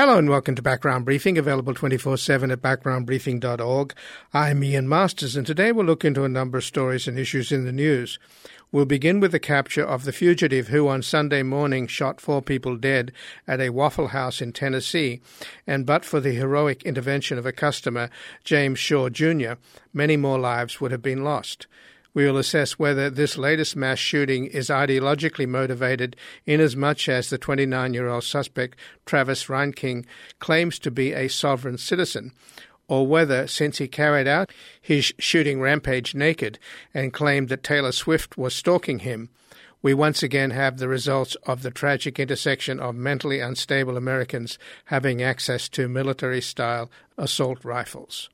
Hello and welcome to Background Briefing, available 24/7 at backgroundbriefing.org. I'm Ian Masters, and today we'll look into a number of stories and issues in the news. We'll begin with the capture of the fugitive who on Sunday morning shot 4 people dead at a Waffle House in Tennessee, and but for the heroic intervention of a customer, James Shaw Jr., many more lives would have been lost. We will assess whether this latest mass shooting is ideologically motivated inasmuch as the 29-year-old suspect, Travis Reinking, claims to be a sovereign citizen, or whether, since he carried out his shooting rampage naked and claimed that Taylor Swift was stalking him, we once again have the results of the tragic intersection of mentally unstable Americans having access to military-style assault rifles.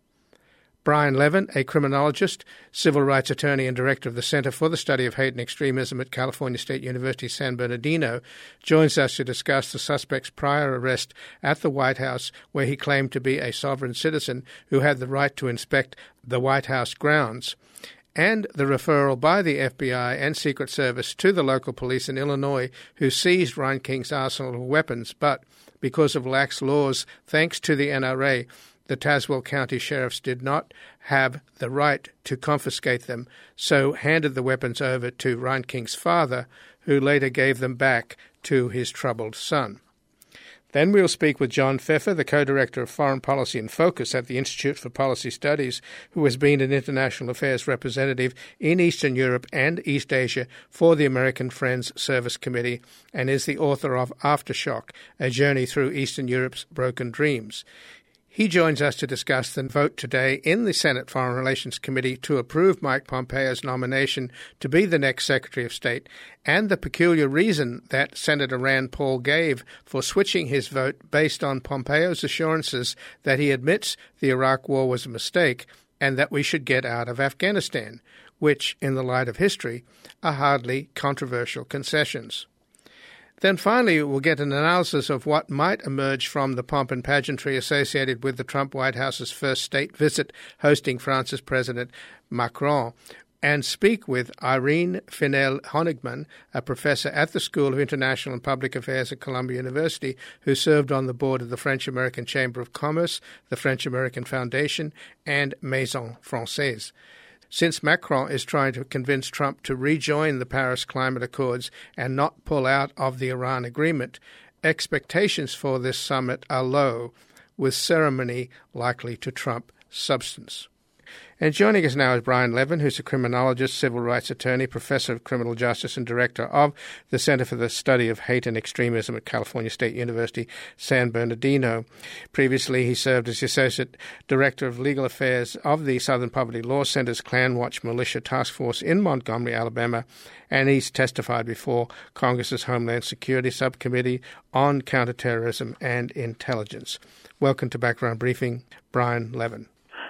Brian Levin, a criminologist, civil rights attorney and director of the Center for the Study of Hate and Extremism at California State University, San Bernardino, joins us to discuss the suspect's prior arrest at the White House, where he claimed to be a sovereign citizen who had the right to inspect the White House grounds, and the referral by the FBI and Secret Service to the local police in Illinois who seized Reinking's arsenal of weapons, but because of lax laws, thanks to the NRA, the Tazewell County sheriffs did not have the right to confiscate them, so handed the weapons over to Reinking's father, who later gave them back to his troubled son. Then we'll speak with John Pfeffer, the co-director of Foreign Policy and Focus at the Institute for Policy Studies, who has been an international affairs representative in Eastern Europe and East Asia for the American Friends Service Committee, and is the author of Aftershock, A Journey Through Eastern Europe's Broken Dreams. He joins us to discuss the vote today in the Senate Foreign Relations Committee to approve Mike Pompeo's nomination to be the next Secretary of State, and the peculiar reason that Senator Rand Paul gave for switching his vote based on Pompeo's assurances that he admits the Iraq War was a mistake and that we should get out of Afghanistan, which, in the light of history, are hardly controversial concessions. Then finally, we'll get an analysis of what might emerge from the pomp and pageantry associated with the Trump White House's first state visit hosting France's President Macron, and speak with Irene Finel-Honigman, a professor at the School of International and Public Affairs at Columbia University, who served on the board of the French-American Chamber of Commerce, the French-American Foundation, and Maison Française. Since Macron is trying to convince Trump to rejoin the Paris Climate Accords and not pull out of the Iran agreement, expectations for this summit are low, with ceremony likely to trump substance. And joining us now is Brian Levin, who's a criminologist, civil rights attorney, professor of criminal justice, and director of the Center for the Study of Hate and Extremism at California State University, San Bernardino. Previously, he served as the associate director of legal affairs of the Southern Poverty Law Center's Klan Watch Militia Task Force in Montgomery, Alabama, and he's testified before Congress's Homeland Security Subcommittee on Counterterrorism and Intelligence. Welcome to Background Briefing, Brian Levin.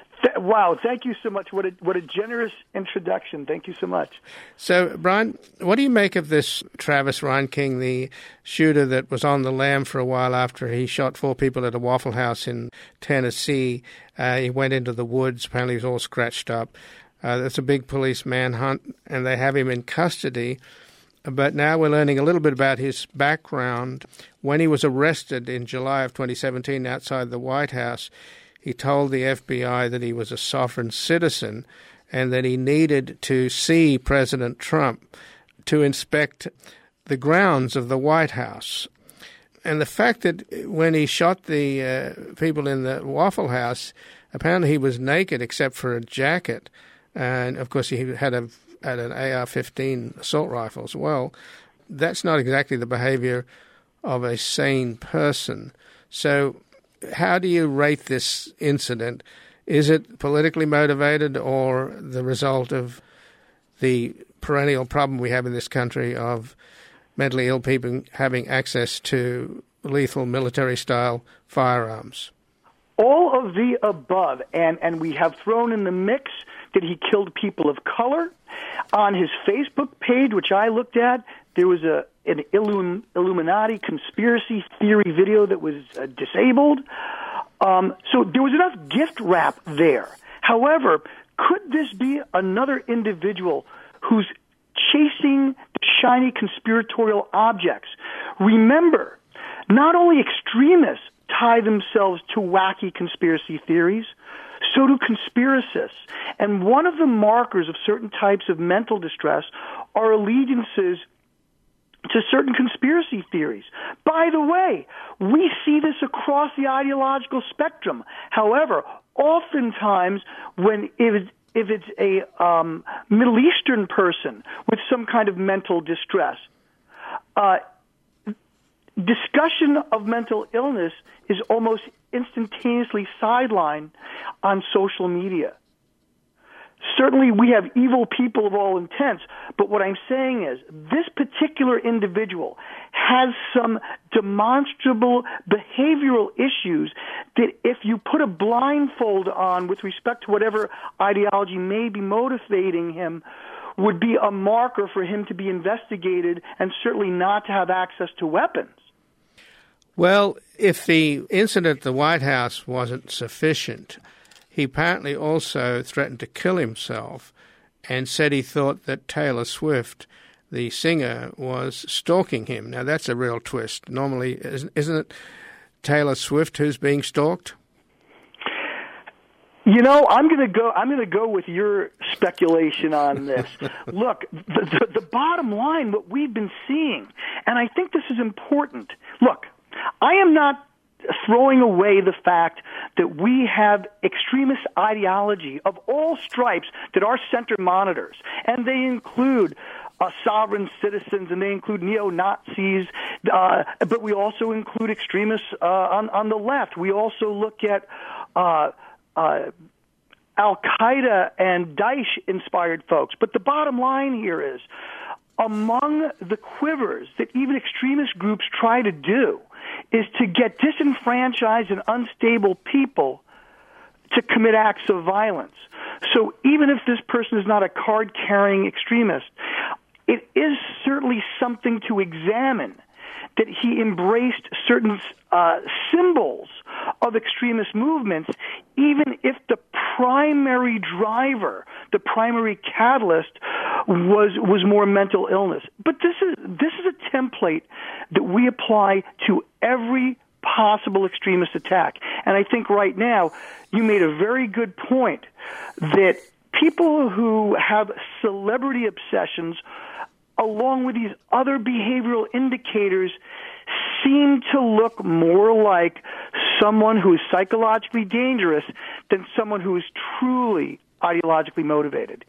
Wow, thank you so much. What a generous introduction. Thank you so much. So, Brian, what do you make of this Travis Reinking, the shooter that was on the lam for a while after he shot 4 people at a Waffle House in Tennessee? He went into the woods. Apparently he was all scratched up. It's a big police manhunt, and they have him in custody. But now we're learning a little bit about his background. When he was arrested in July of 2017 outside the White House, he told the FBI that he was a sovereign citizen and that he needed to see President Trump to inspect the grounds of the White House. And the fact that when he shot the people in the Waffle House, apparently he was naked except for a jacket. And, of course, he had an AR-15 assault rifle as well. That's not exactly the behavior of a sane person. So how do you rate this incident? Is it politically motivated or the result of the perennial problem we have in this country of mentally ill people having access to lethal military-style firearms? All of the above, and we have thrown in the mix that he killed people of color. On his Facebook page, which I looked at, there was an Illuminati conspiracy theory video that was disabled. So there was enough gift wrap there. However, could this be another individual who's chasing the shiny conspiratorial objects? Remember, not only extremists tie themselves to wacky conspiracy theories. So do conspiracists. And one of the markers of certain types of mental distress are allegiances to certain conspiracy theories. By the way, we see this across the ideological spectrum. However, oftentimes if it's a Middle Eastern person with some kind of mental distress, discussion of mental illness is almost instantaneously sidelined on social media. Certainly we have evil people of all intents, but what I'm saying is this particular individual has some demonstrable behavioral issues that if you put a blindfold on with respect to whatever ideology may be motivating him, would be a marker for him to be investigated and certainly not to have access to weapons. Well, if the incident at the White House wasn't sufficient, he apparently also threatened to kill himself and said he thought that Taylor Swift, the singer, was stalking him. Now, that's a real twist. Normally, isn't it Taylor Swift who's being stalked? You know, I'm going to go with your speculation on this. Look, the bottom line, what we've been seeing, and I think this is important. Look, I am not throwing away the fact that we have extremist ideology of all stripes that our center monitors, and they include sovereign citizens, and they include neo-Nazis, but we also include extremists on the left. We also look at Al-Qaeda and Daesh-inspired folks. But the bottom line here is, among the quivers that even extremist groups try to do is to get disenfranchised and unstable people to commit acts of violence. So even if this person is not a card-carrying extremist, it is certainly something to examine that he embraced certain symbols of extremist movements, even if the primary driver, the primary catalyst, was more mental illness. But this is a template that we apply to every possible extremist attack. And I think right now you made a very good point that people who have celebrity obsessions, along with these other behavioral indicators, seem to look more like someone who is psychologically dangerous than someone who is truly ideologically motivated.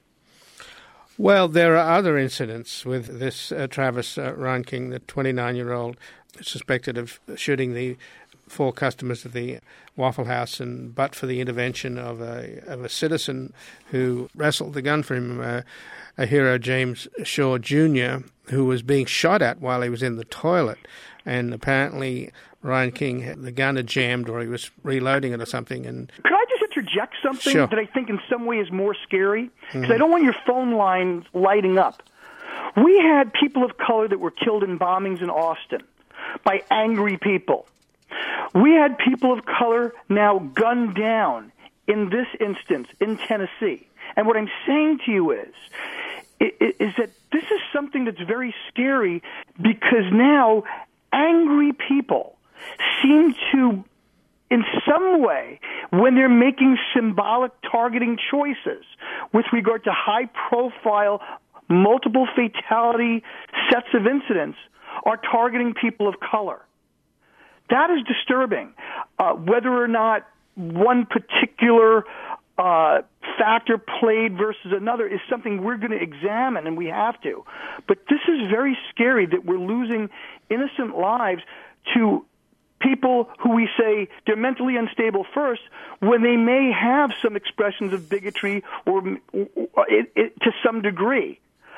Well, there are other incidents with this Travis Reinking, the 29-year-old suspected of shooting the 4 customers of the Waffle House, and but for the intervention of a citizen who wrestled the gun for him, a hero, James Shaw Jr., who was being shot at while he was in the toilet. And apparently Reinking, the gun had jammed, or he was reloading it or something. And could I just interject something Sure. that I think in some way is more scary? Because I don't want your phone lines lighting up. We had people of color that were killed in bombings in Austin by angry people. We had people of color now gunned down, in this instance, in Tennessee. And what I'm saying to you is that this is something that's very scary, because now angry people seem to, in some way, when they're making symbolic targeting choices with regard to high-profile, multiple fatality sets of incidents, are targeting people of color. That is disturbing. Whether or not one particular factor played versus another is something we're going to examine, and we have to. But this is very scary that we're losing innocent lives to people who we say they're mentally unstable first, when they may have some expressions of bigotry or to some degree.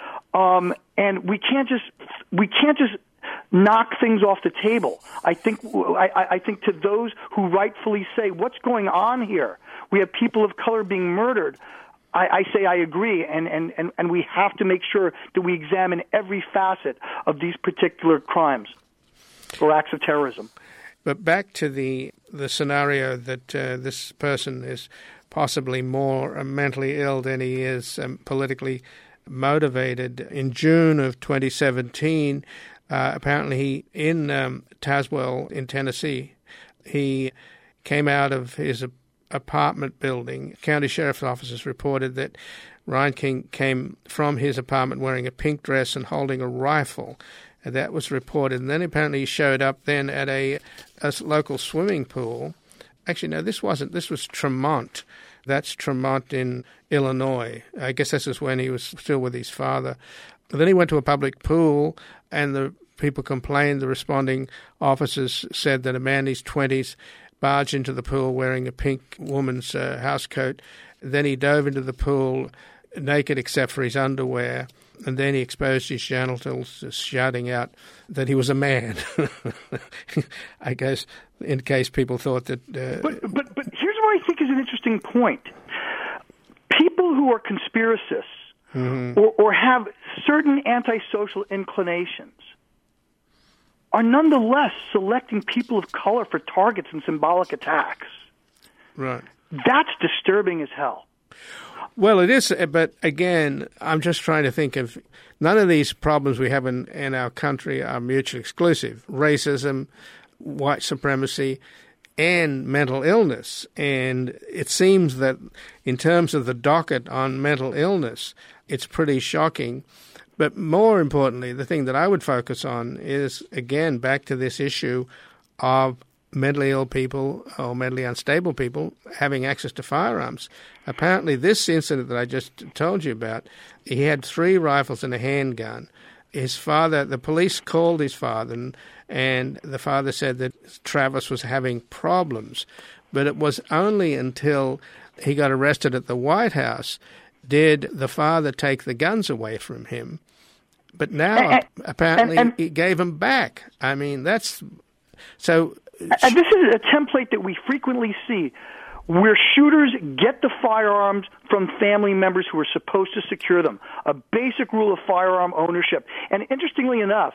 And we can't just knock things off the table. I think to those who rightfully say, what's going on here? We have people of color being murdered. I say I agree, and we have to make sure that we examine every facet of these particular crimes or acts of terrorism. But back to the scenario that this person is possibly more mentally ill than he is politically motivated. In June of 2017, apparently in Tazewell in Tennessee, he came out of his apartment building. County sheriff's officers reported that Ryan King came from his apartment wearing a pink dress and holding a rifle. And that was reported. And then apparently he showed up then at a local swimming pool. Actually, no, this wasn't. This was Tremont. That's Tremont in Illinois. I guess this is when he was still with his father. And then he went to a public pool, and the people complained. The responding officers said that a man in his 20s barged into the pool wearing a pink woman's house coat. Then he dove into the pool naked except for his underwear, and then he exposed his genitals, shouting out that he was a man. I guess in case people thought that... But here's what I think is an interesting point. People who are conspiracists or have certain antisocial inclinations are nonetheless selecting people of color for targets in symbolic attacks. Right. That's disturbing as hell. Well, it is, but again, I'm just trying to think of none of these problems we have in our country are mutually exclusive. Racism, white supremacy, and mental illness. And it seems that in terms of the docket on mental illness, it's pretty shocking. But more importantly, the thing that I would focus on is, again, back to this issue of mentally ill people or mentally unstable people having access to firearms. Apparently, this incident that I just told you about, he had 3 rifles and a handgun. His father, the police called his father, and the father said that Travis was having problems. But it was only until he got arrested at the White House did the father take the guns away from him. But now, apparently, he gave them back. I mean, that's... So... And this is a template that we frequently see, where shooters get the firearms from family members who are supposed to secure them, a basic rule of firearm ownership. And interestingly enough,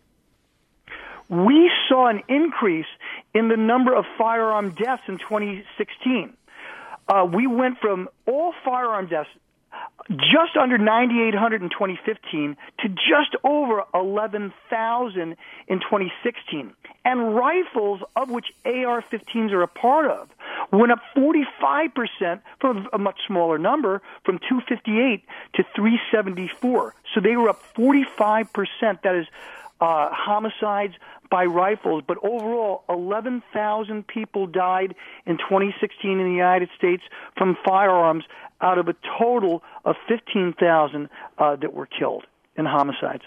we saw an increase in the number of firearm deaths in 2016. We went from all firearm deaths, just under 9,800 in 2015 to just over 11,000 in 2016. And rifles, of which AR-15s are a part of, went up 45% from a much smaller number, from 258 to 374. So they were up 45%. That is homicides by rifles. But overall, 11,000 people died in 2016 in the United States from firearms out of a total of 15,000 that were killed in homicides.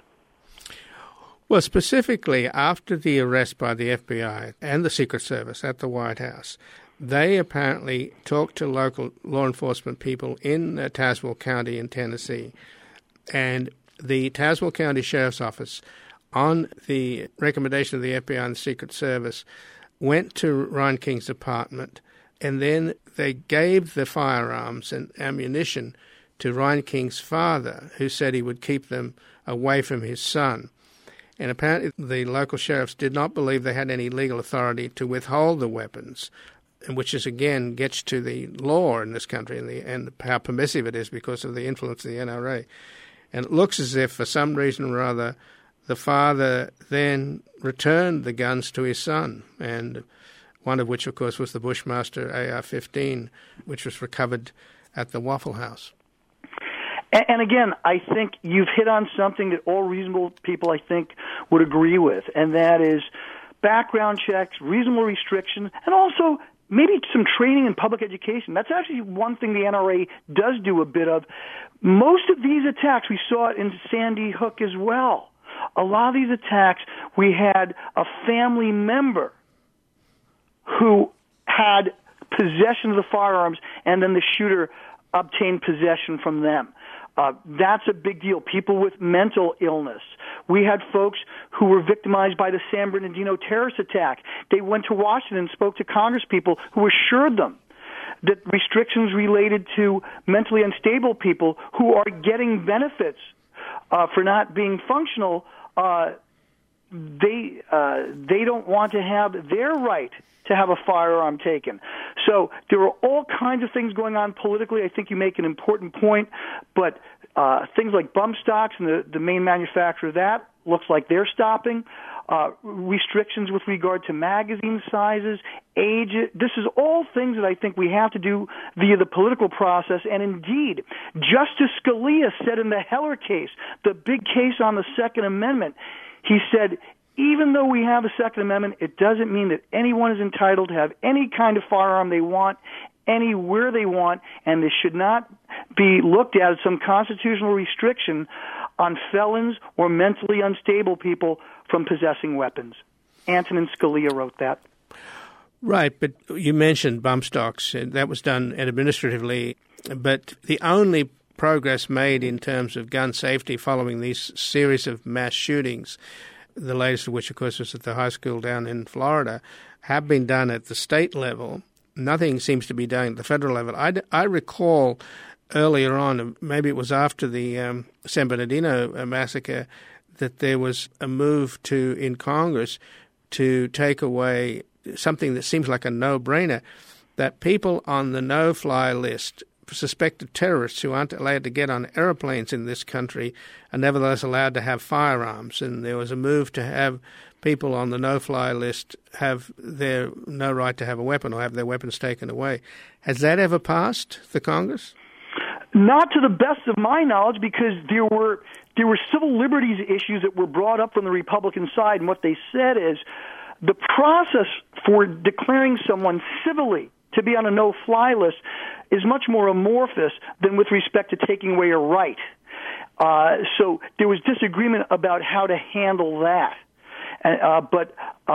Well, specifically, after the arrest by the FBI and the Secret Service at the White House, they apparently talked to local law enforcement people in Tazewell County in Tennessee. And the Tazewell County Sheriff's Office, on the recommendation of the FBI and the Secret Service, went to Ryan King's apartment, and then they gave the firearms and ammunition to Ryan King's father, who said he would keep them away from his son. And apparently the local sheriffs did not believe they had any legal authority to withhold the weapons, which is, again, gets to the law in this country and how permissive it is because of the influence of the NRA. And it looks as if, for some reason or other, the father then returned the guns to his son, and one of which, of course, was the Bushmaster AR-15, which was recovered at the Waffle House. And again, I think you've hit on something that all reasonable people, I think, would agree with, and that is background checks, reasonable restrictions, and also maybe some training in public education. That's actually one thing the NRA does do a bit of. Most of these attacks, we saw it in Sandy Hook as well. A lot of these attacks, we had a family member who had possession of the firearms, and then the shooter obtained possession from them. That's a big deal. People with mental illness. We had folks who were victimized by the San Bernardino terrorist attack. They went to Washington and spoke to Congress people who assured them that restrictions related to mentally unstable people who are getting benefits for not being functional, they don't want to have their right to have a firearm taken. So there are all kinds of things going on politically. I think you make an important point, but things like bump stocks and the main manufacturer of that looks like they're stopping. Restrictions with regard to magazine sizes, age it. This is all things that I think we have to do via the political process. And indeed, Justice Scalia said in the Heller case, the big case on the Second Amendment, he said, even though we have a Second Amendment, it doesn't mean that anyone is entitled to have any kind of firearm they want, anywhere they want, and this should not be looked at as some constitutional restriction on felons or mentally unstable people from possessing weapons. Antonin Scalia wrote that. Right, but you mentioned bump stocks. That was done administratively, but the only progress made in terms of gun safety following these series of mass shootings, the latest of which, of course, was at the high school down in Florida, have been done at the state level. Nothing seems to be done at the federal level. I recall earlier on, maybe it was after the San Bernardino massacre, that there was a move in Congress to take away something that seems like a no-brainer, that people on the no-fly list, suspected terrorists who aren't allowed to get on airplanes in this country, are nevertheless allowed to have firearms. And there was a move to have people on the no-fly list have no right to have a weapon or have their weapons taken away. Has that ever passed the Congress? Not to the best of my knowledge, because there were civil liberties issues that were brought up from the Republican side, and what they said is the process for declaring someone civilly to be on a no-fly list is much more amorphous than with respect to taking away a right. So there was disagreement about how to handle that. But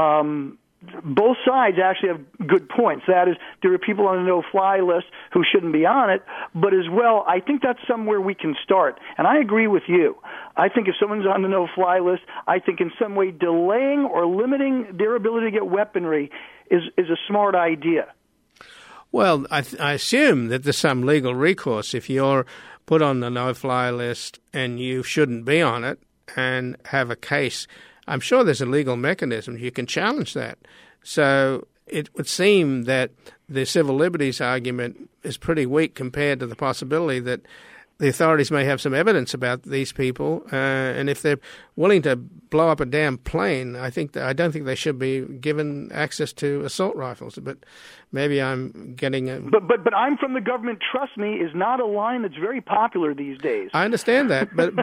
both sides actually have good points. That is, there are people on the no-fly list who shouldn't be on it, but as well, I think that's somewhere we can start. And I agree with you. I think if someone's on the no-fly list, I think in some way delaying or limiting their ability to get weaponry is a smart idea. Well, I assume that there's some legal recourse if you're put on the no-fly list and you shouldn't be on it and have a case. I'm sure there's a legal mechanism. You can challenge that. So it would seem that the civil liberties argument is pretty weak compared to the possibility that the authorities may have some evidence about these people, and if they're willing to blow up a damn plane, I don't think they should be given access to assault rifles. But maybe I'm getting a... But I'm from the government. Trust me, is not a line that's very popular these days. I understand that, but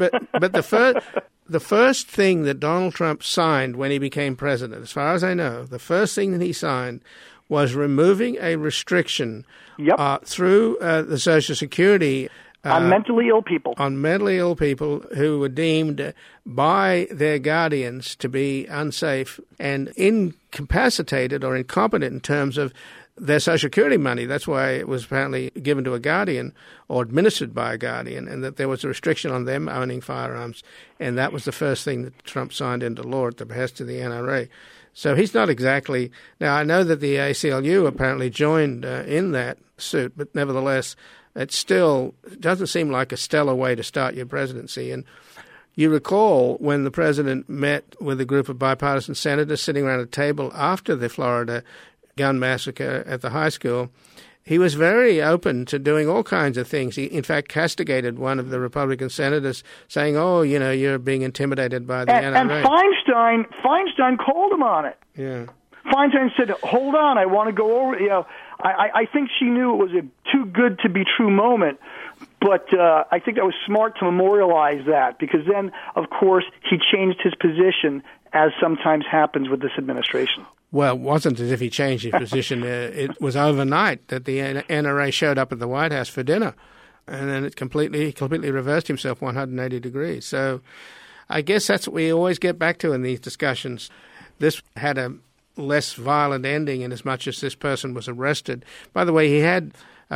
the first thing that Donald Trump signed when he became president, as far as I know, the first thing that he signed was removing a restriction through the Social Security. On mentally ill people. On mentally ill people who were deemed by their guardians to be unsafe and incapacitated or incompetent in terms of their Social Security money. That's why it was apparently given to a guardian or administered by a guardian, and that there was a restriction on them owning firearms. And that was the first thing that Trump signed into law at the behest of the NRA. So he's not exactly... Now, I know that the ACLU apparently joined in that suit, but nevertheless... It still doesn't seem like a stellar way to start your presidency. And you recall when the president met with a group of bipartisan senators sitting around a table after the Florida gun massacre at the high school, he was very open to doing all kinds of things. He, in fact, castigated one of the Republican senators, saying, you're being intimidated by the NRA. And Feinstein called him on it. Yeah. Feinstein said, hold on, I want to go over, I think she knew it was a too good to be true moment, but I think that was smart to memorialize that, because then, of course, he changed his position, as sometimes happens with this administration. Well, it wasn't as if he changed his position. It was overnight that the NRA showed up at the White House for dinner, and then it completely reversed himself 180 degrees. So I guess that's what we always get back to in these discussions. This had a less violent ending in as much as this person was arrested. By the way, he had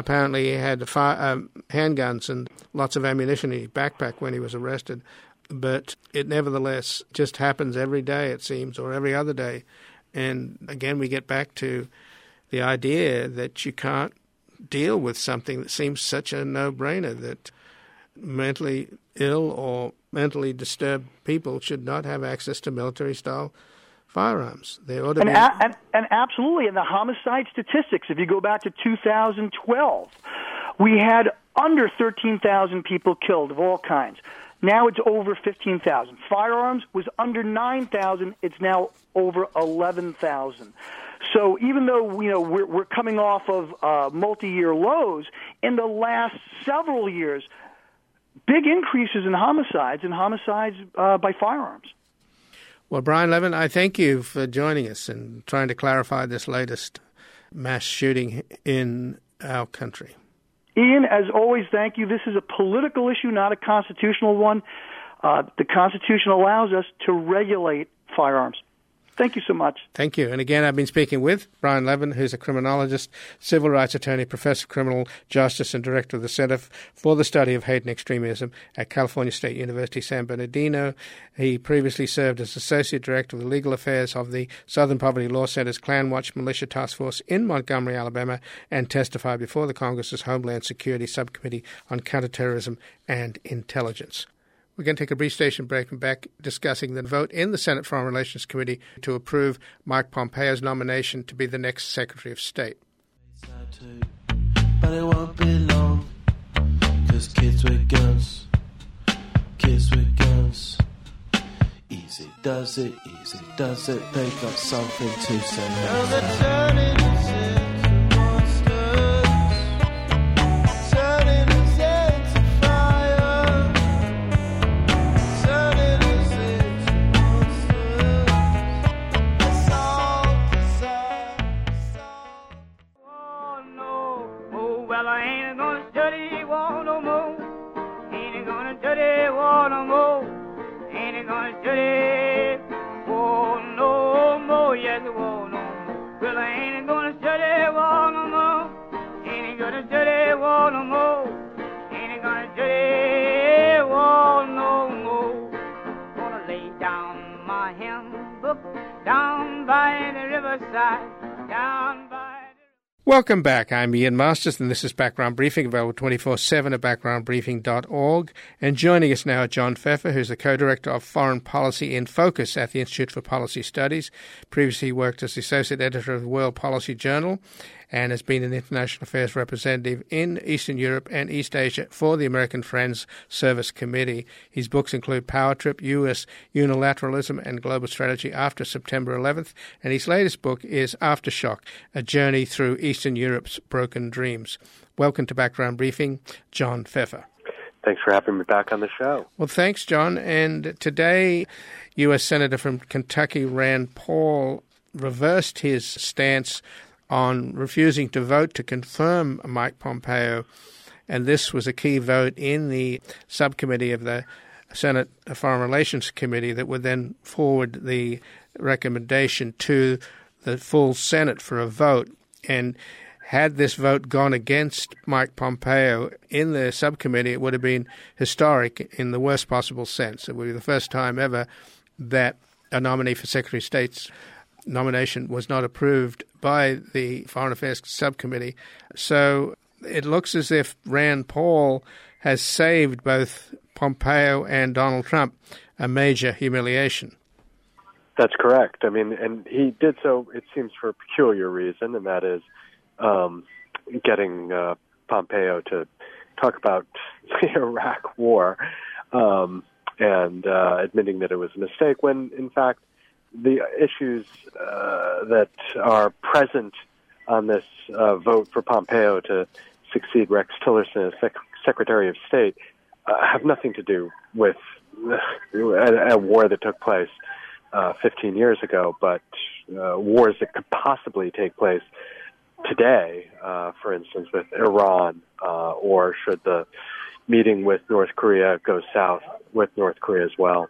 handguns and lots of ammunition in his backpack when he was arrested. But it nevertheless just happens every day, it seems, or every other day. And again, we get back to the idea that you can't deal with something that seems such a no-brainer, that mentally ill or mentally disturbed people should not have access to military-style firearms. They ought to and absolutely, in the homicide statistics, if you go back to 2012, we had under 13,000 people killed of all kinds. Now it's over 15,000. Firearms was under 9,000. It's now over 11,000. So even though we're coming off of multi-year lows, in the last several years, big increases in homicides by firearms. Well, Brian Levin, I thank you for joining us and trying to clarify this latest mass shooting in our country. Ian, as always, thank you. This is a political issue, not a constitutional one. The Constitution allows us to regulate firearms. Thank you so much. Thank you. And again, I've been speaking with Brian Levin, who's a criminologist, civil rights attorney, professor of criminal justice, and director of the Center for the Study of Hate and Extremism at California State University, San Bernardino. He previously served as associate director of the legal affairs of the Southern Poverty Law Center's Klan Watch Militia Task Force in Montgomery, Alabama, and testified before the Congress's Homeland Security Subcommittee on Counterterrorism and Intelligence. We're going to take a brief station break and back discussing the vote in the Senate Foreign Relations Committee to approve Mike Pompeo's nomination to be the next Secretary of State. But it won't be long, 'cause kids with guns, easy does it, they got something to say. Now they're turning Welcome back. I'm Ian Masters, and this is Background Briefing, available 24/7 at backgroundbriefing.org. And joining us now, John Pfeffer, who's the co-director of Foreign Policy in Focus at the Institute for Policy Studies. Previously worked as the associate editor of the World Policy Journal and has been an international affairs representative in Eastern Europe and East Asia for the American Friends Service Committee. His books include Power Trip, U.S. Unilateralism and Global Strategy After September 11th, and his latest book is Aftershock, A Journey Through Eastern Europe's Broken Dreams. Welcome to Background Briefing, John Pfeffer. Thanks for having me back on the show. Well, thanks, John. And today, U.S. Senator from Kentucky, Rand Paul, reversed his stance on refusing to vote to confirm Mike Pompeo, and this was a key vote in the subcommittee of the Senate Foreign Relations Committee that would then forward the recommendation to the full Senate for a vote. And had this vote gone against Mike Pompeo in the subcommittee, it would have been historic in the worst possible sense. It would be the first time ever that a nominee for Secretary of State's nomination was not approved by the Foreign Affairs Subcommittee. So it looks as if Rand Paul has saved both Pompeo and Donald Trump a major humiliation. That's correct. I mean, and he did so, it seems, for a peculiar reason, and that is getting Pompeo to talk about the Iraq War and admitting that it was a mistake when, in fact, the issues that are present on this vote for Pompeo to succeed Rex Tillerson as Secretary of State have nothing to do with a war that took place 15 years ago, but wars that could possibly take place today, for instance, with Iran, or should the meeting with North Korea go south with North Korea as well.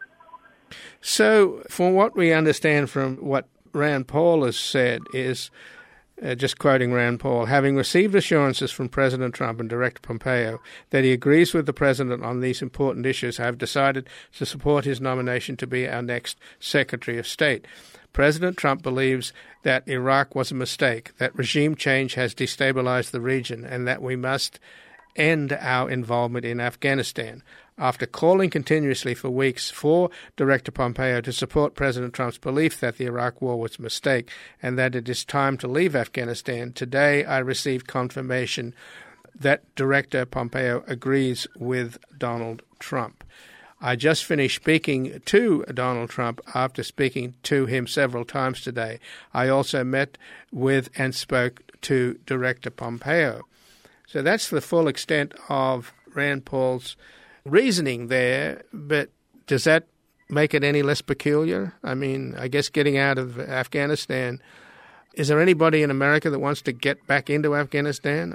So, from what we understand from what Rand Paul has said is, just quoting Rand Paul, having received assurances from President Trump and Director Pompeo that he agrees with the President on these important issues, I have decided to support his nomination to be our next Secretary of State. President Trump believes that Iraq was a mistake, that regime change has destabilized the region, and that we must end our involvement in Afghanistan. After calling continuously for weeks for Director Pompeo to support President Trump's belief that the Iraq War was a mistake and that it is time to leave Afghanistan, today I received confirmation that Director Pompeo agrees with Donald Trump. I just finished speaking to Donald Trump after speaking to him several times today. I also met with and spoke to Director Pompeo. So that's the full extent of Rand Paul's reasoning there, but does that make it any less peculiar? I mean, I guess getting out of Afghanistan, is there anybody in America that wants to get back into Afghanistan?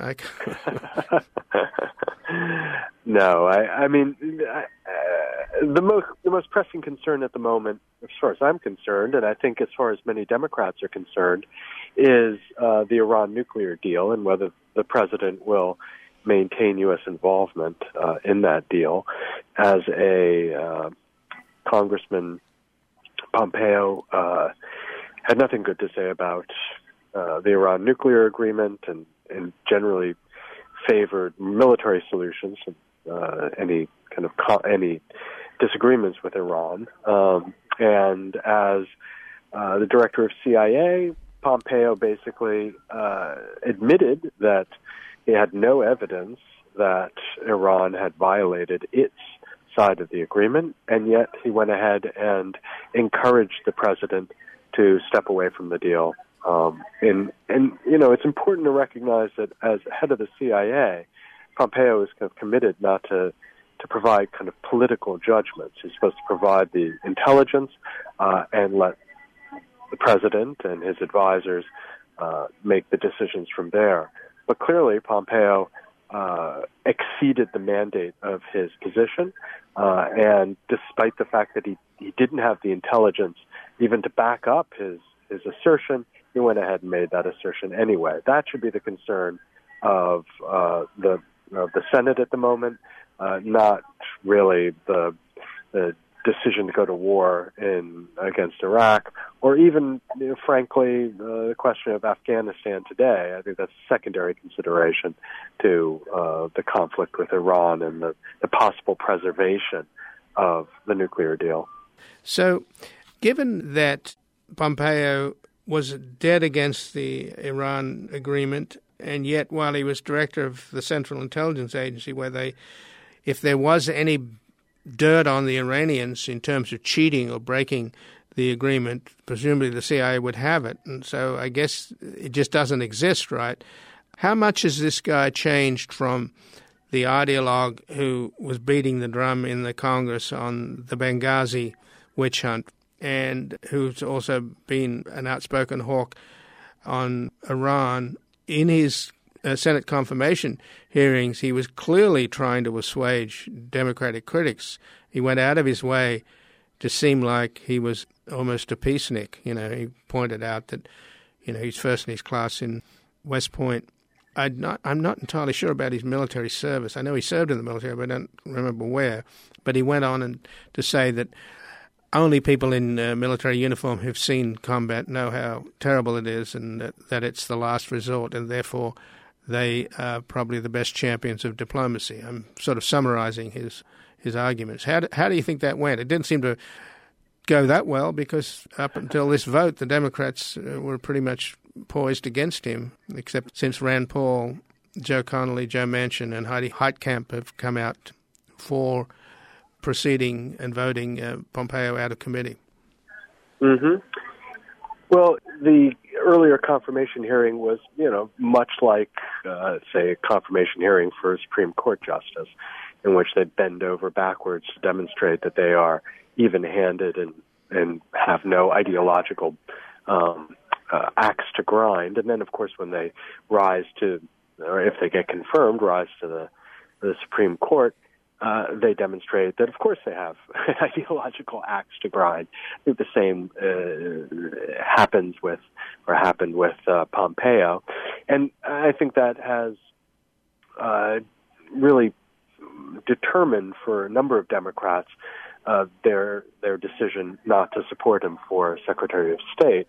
No, I mean, the most pressing concern at the moment, as far as I'm concerned, and I think as far as many Democrats are concerned, is the Iran nuclear deal and whether the president will maintain U.S. involvement in that deal. As a Congressman, Pompeo had nothing good to say about the Iran nuclear agreement and generally favored military solutions, any disagreements with Iran. And as the director of CIA, Pompeo basically admitted that he had no evidence that Iran had violated its side of the agreement, and yet he went ahead and encouraged the president to step away from the deal. And it's important to recognize that as head of the CIA, Pompeo is kind of committed not to provide kind of political judgments. He's supposed to provide the intelligence and let the president and his advisors make the decisions from there. But clearly, Pompeo exceeded the mandate of his position, and despite the fact that he didn't have the intelligence even to back up his assertion, he went ahead and made that assertion anyway. That should be the concern of the Senate at the moment, not really the decision to go to war against Iraq, or even, frankly, the question of Afghanistan today. I think that's a secondary consideration to the conflict with Iran and the possible preservation of the nuclear deal. So, given that Pompeo was dead against the Iran agreement, and yet while he was director of the Central Intelligence Agency, if there was any dirt on the Iranians in terms of cheating or breaking the agreement, presumably the CIA would have it. And so I guess it just doesn't exist, right? How much has this guy changed from the ideologue who was beating the drum in the Congress on the Benghazi witch hunt, and who's also been an outspoken hawk on Iran? In his Senate confirmation hearings, he was clearly trying to assuage Democratic critics. He went out of his way to seem like he was almost a peacenik. He pointed out that, he's first in his class in West Point. I'm not entirely sure about his military service. I know he served in the military, but I don't remember where. But he went on to say that only people in military uniform who've seen combat know how terrible it is, and that it's the last resort, and therefore they are probably the best champions of diplomacy. I'm sort of summarizing his arguments. How do you think that went? It didn't seem to go that well, because up until this vote, the Democrats were pretty much poised against him, except since Rand Paul, Joe Connolly, Joe Manchin, and Heidi Heitkamp have come out for proceeding and voting Pompeo out of committee. Mm-hmm. Well, the earlier confirmation hearing was, much like, say, a confirmation hearing for a Supreme Court justice, in which they bend over backwards to demonstrate that they are even-handed and have no ideological axe to grind. And then, of course, when they rise to, or if they get confirmed, rise to the Supreme Court, they demonstrate that, of course, they have an ideological axe to grind. I think the same happened with Pompeo. And I think that has really determined for a number of Democrats their decision not to support him for Secretary of State.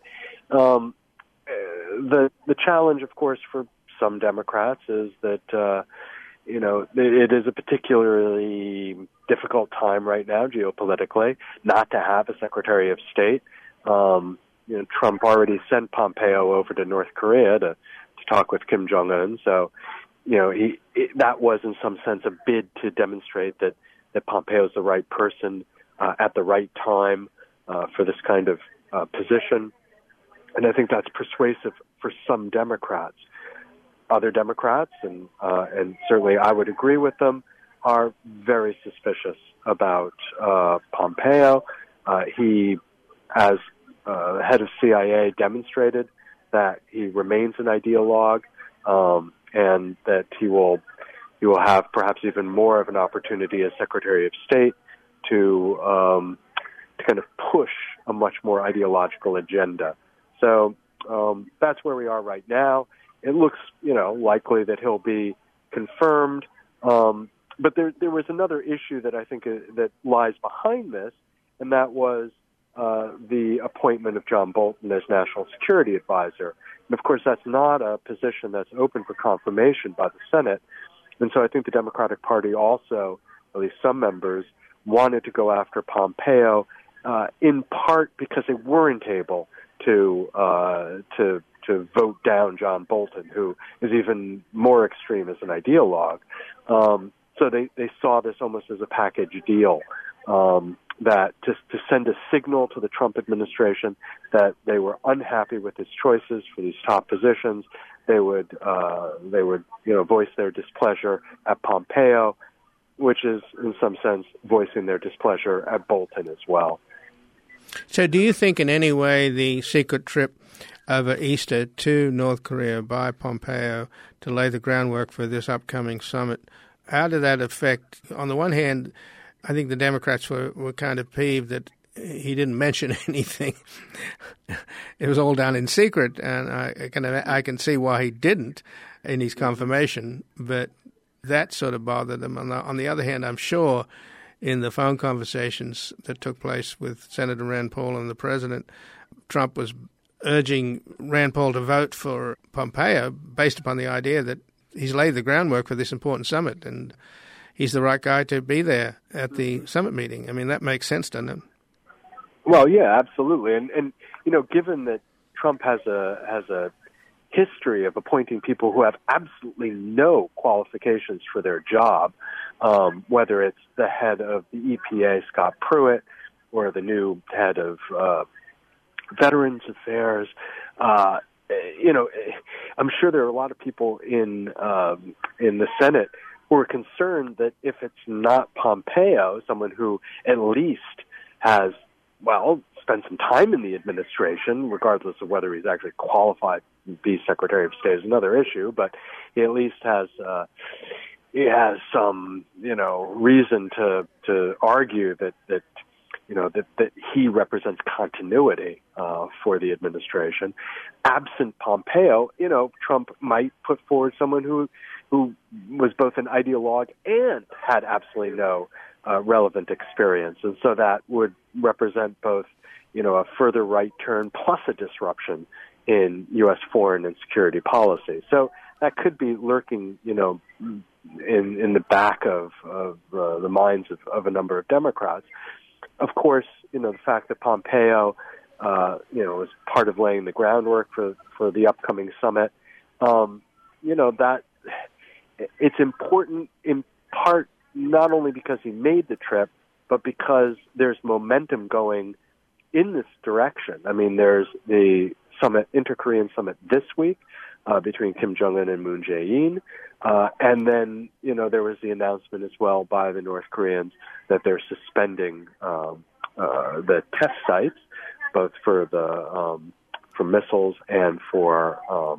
The challenge, of course, for some Democrats is that it is a particularly difficult time right now geopolitically not to have a Secretary of State. Trump already sent Pompeo over to North Korea to talk with Kim Jong-un. So, that was in some sense a bid to demonstrate that that Pompeo is the right person at the right time for this kind of position. And I think that's persuasive for some Democrats. Other Democrats, and certainly I would agree with them, are very suspicious about Pompeo. He, as head of CIA, demonstrated that he remains an ideologue, and that he will have perhaps even more of an opportunity as Secretary of State to kind of push a much more ideological agenda. So that's where we are right now. It looks, likely that he'll be confirmed. But there was another issue that I think that lies behind this, and that was the appointment of John Bolton as National Security Advisor. And of course, that's not a position that's open for confirmation by the Senate. And so I think the Democratic Party also, at least some members, wanted to go after Pompeo, in part because they weren't able to vote down John Bolton, who is even more extreme as an ideologue. So they saw this almost as a package deal, that to send a signal to the Trump administration that they were unhappy with his choices for these top positions. They would voice their displeasure at Pompeo, which is in some sense voicing their displeasure at Bolton as well. So do you think in any way the secret trip over Easter to North Korea by Pompeo to lay the groundwork for this upcoming summit, how did that affect, on the one hand, I think the Democrats were kind of peeved that he didn't mention anything. It was all done in secret, and I can see why he didn't in his confirmation, but that sort of bothered them. On the other hand, I'm sure in the phone conversations that took place with Senator Rand Paul and the president, Trump was urging Rand Paul to vote for Pompeo based upon the idea that he's laid the groundwork for this important summit, and he's the right guy to be there at the summit meeting. I mean, that makes sense, doesn't it? Well, yeah, absolutely. And given that Trump has a history of appointing people who have absolutely no qualifications for their job, whether it's the head of the EPA, Scott Pruitt, or the new head of Veterans Affairs, I'm sure there are a lot of people in the Senate who are concerned that if it's not Pompeo, someone who at least has, spent some time in the administration, regardless of whether he's actually qualified to be Secretary of State is another issue, but he at least has some, reason to argue that he represents continuity for the administration. Absent Pompeo, Trump might put forward someone who was both an ideologue and had absolutely no relevant experience. And so that would represent both, a further right turn plus a disruption in U.S. foreign and security policy. So that could be lurking, in the back of the minds of a number of Democrats. Of course, the fact that Pompeo, is part of laying the groundwork for the upcoming summit, that it's important in part not only because he made the trip, but because there's momentum going in this direction. I mean, there's the summit, Inter-Korean summit this week between Kim Jong-un and Moon Jae-in. And then, there was the announcement as well by the North Koreans that they're suspending the test sites, both for for missiles and for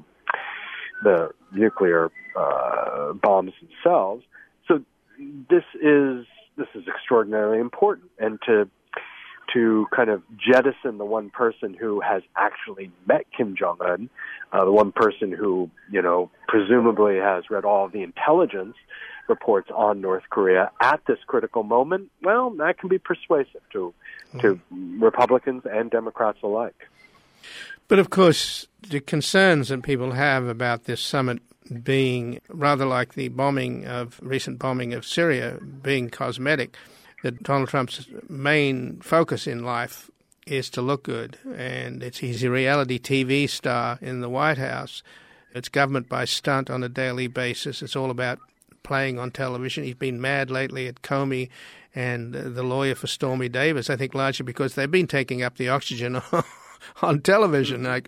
the nuclear bombs themselves. So this is extraordinarily important, and to kind of jettison the one person who has actually met Kim Jong-un, the one person who, presumably has read all of the intelligence reports on North Korea at this critical moment, well, that can be persuasive to Republicans and Democrats alike. But of course, the concerns that people have about this summit being rather like the recent bombing of Syria, being cosmetic, that Donald Trump's main focus in life is to look good, and he's a reality TV star in the White House. It's government by stunt on a daily basis. It's all about playing on television. He's been mad lately at Comey and the lawyer for Stormy Davis, I think largely because they've been taking up the oxygen on television. Like,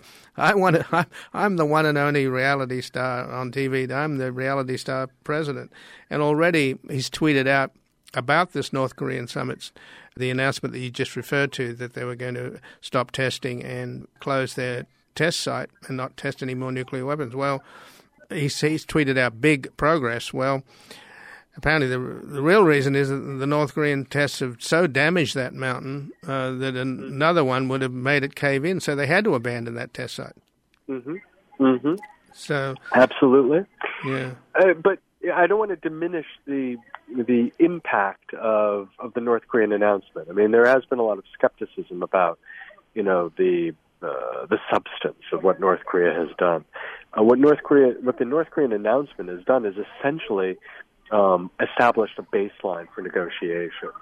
I'm the one and only reality star on TV. I'm the reality star president. And already he's tweeted out about this North Korean summit, the announcement that you just referred to, that they were going to stop testing and close their test site and not test any more nuclear weapons. Well, he's tweeted out big progress. Well, apparently the real reason is that the North Korean tests have so damaged that mountain that another one would have made it cave in, so they had to abandon that test site. Mm-hmm. Mm-hmm. So absolutely. Yeah. But I don't want to diminish the impact of the North Korean announcement. I mean, there has been a lot of skepticism about, the substance of what North Korea has done. What the North Korean announcement has done is essentially established a baseline for negotiations,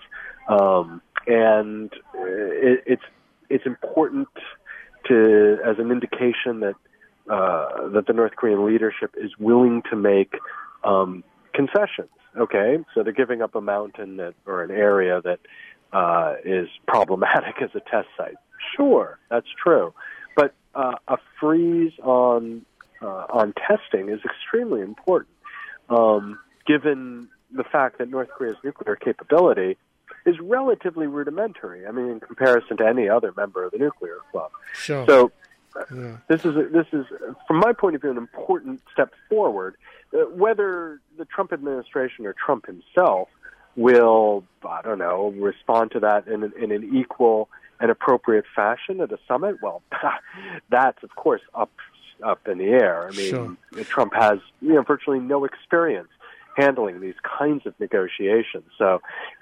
and it's important as an indication that the North Korean leadership is willing to make concessions. Okay, so they're giving up a mountain or an area that is problematic as a test site. Sure, that's true, but a freeze on testing is extremely important, given the fact that North Korea's nuclear capability is relatively rudimentary. I mean, in comparison to any other member of the nuclear club. Sure. So this is, from my point of view, an important step forward. Whether the Trump administration or Trump himself will, respond to that in an equal and appropriate fashion at a summit, well, that's, of course, up in the air. I mean, sure. Trump has virtually no experience handling these kinds of negotiations. So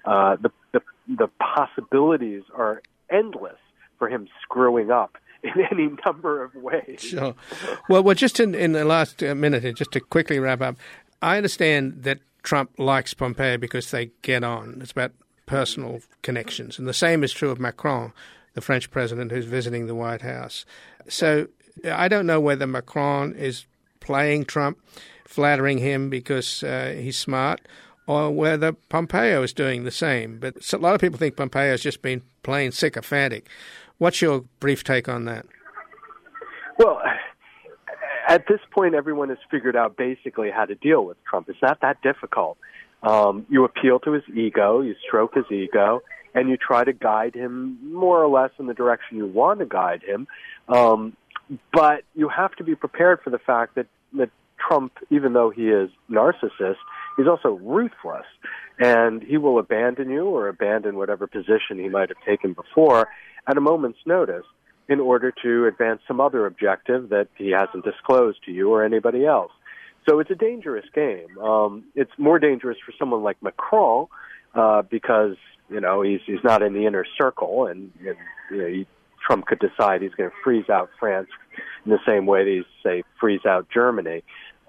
the possibilities are endless for him screwing up in any number of ways. Sure. Well, just in the last minute here, just to quickly wrap up, I understand that Trump likes Pompeo because they get on. It's about personal connections. And the same is true of Macron, the French president who's visiting the White House. So I don't know whether Macron is playing Trump, flattering him because he's smart, or whether Pompeo is doing the same. But a lot of people think Pompeo has just been plain sycophantic. What's your brief take on that? Well, at this point, everyone has figured out basically how to deal with Trump. It's not that difficult. You appeal to his ego, you stroke his ego, and you try to guide him more or less in the direction you want to guide him. But you have to be prepared for the fact that Trump, even though he is narcissist, he's also ruthless. And he will abandon you or abandon whatever position he might have taken before at a moment's notice in order to advance some other objective that he hasn't disclosed to you or anybody else. So it's a dangerous game. It's more dangerous for someone like Macron because, he's not in the inner circle, and Trump could decide he's going to freeze out France in the same way that he's, say, freeze out Germany.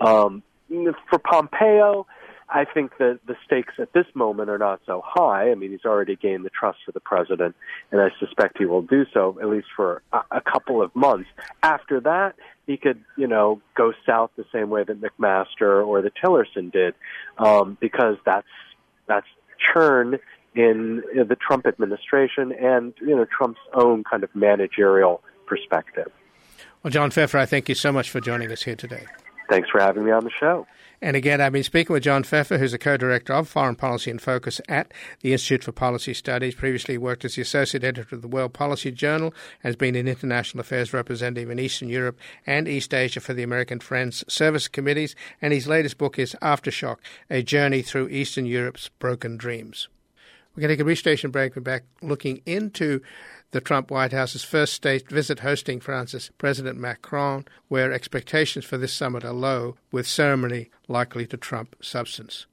For Pompeo, I think that the stakes at this moment are not so high. I mean, he's already gained the trust of the president, and I suspect he will do so at least for a couple of months. After that, he could, go south the same way that McMaster or the Tillerson did, because that's churn in the Trump administration and, Trump's own kind of managerial perspective. Well, John Pfeffer, I thank you so much for joining us here today. Thanks for having me on the show. And again, I've been speaking with John Pfeffer, who's the co-director of Foreign Policy in Focus at the Institute for Policy Studies. Previously worked as the associate editor of the World Policy Journal and has been an international affairs representative in Eastern Europe and East Asia for the American Friends Service Committees. And his latest book is Aftershock, A Journey Through Eastern Europe's Broken Dreams. We're going to take a brief station break. We're back looking into the Trump White House's first state visit hosting France's President Macron, where expectations for this summit are low, with ceremony likely to trump substance.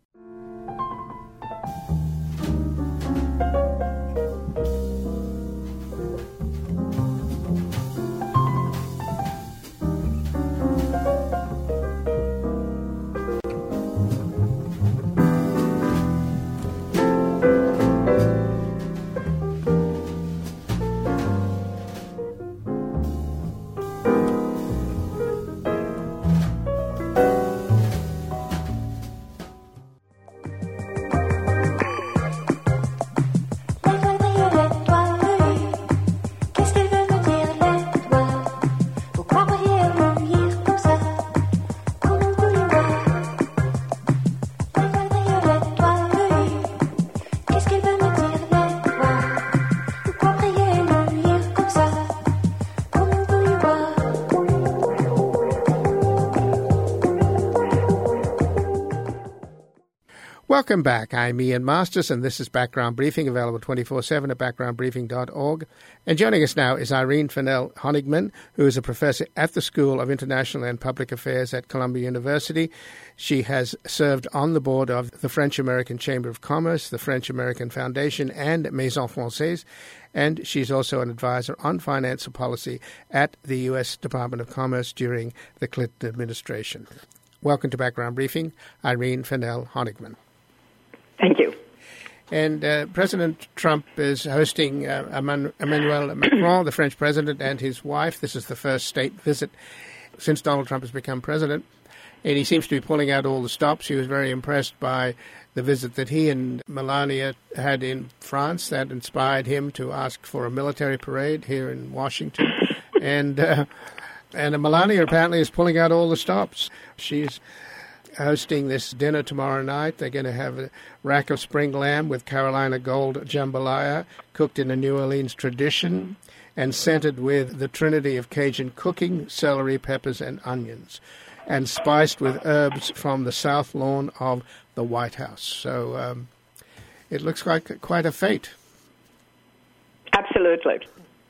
Welcome back. I'm Ian Masters, and this is Background Briefing, available 24/7 at backgroundbriefing.org. And joining us now is Irene Fennell-Honigman, who is a professor at the School of International and Public Affairs at Columbia University. She has served on the board of the French-American Chamber of Commerce, the French-American Foundation, and Maison Francaise, and she's also an advisor on financial policy at the U.S. Department of Commerce during the Clinton administration. Welcome to Background Briefing, Irene Fennell-Honigman. Thank you. And President Trump is hosting Emmanuel Macron, the French president, and his wife. This is the first state visit since Donald Trump has become president. And he seems to be pulling out all the stops. He was very impressed by the visit that he and Melania had in France. That inspired him to ask for a military parade here in Washington. And Melania apparently is pulling out all the stops. She's hosting this dinner tomorrow night. They're going to have a rack of spring lamb with Carolina Gold jambalaya, cooked in a New Orleans tradition, and scented with the trinity of Cajun cooking, celery, peppers, and onions, and spiced with herbs from the south lawn of the White House. So it looks like quite a fete. Absolutely.